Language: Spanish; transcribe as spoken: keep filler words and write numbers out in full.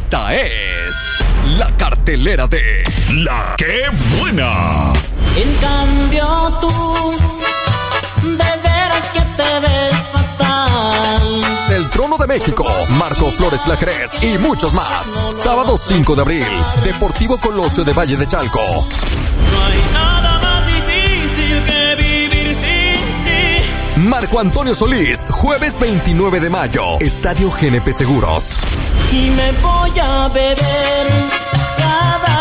Esta es la cartelera de La Qué Buena. En cambio tú, de veras que te ves fatal. El Trono de México, Marco Flores Plajerez y muchos más. Sábado cinco de abril, Deportivo Colosio de Valle de Chalco. No hay nada más difícil que vivir sin ti. Marco Antonio Solís, jueves veintinueve de mayo, Estadio G N P Seguros. Y me voy a beber cada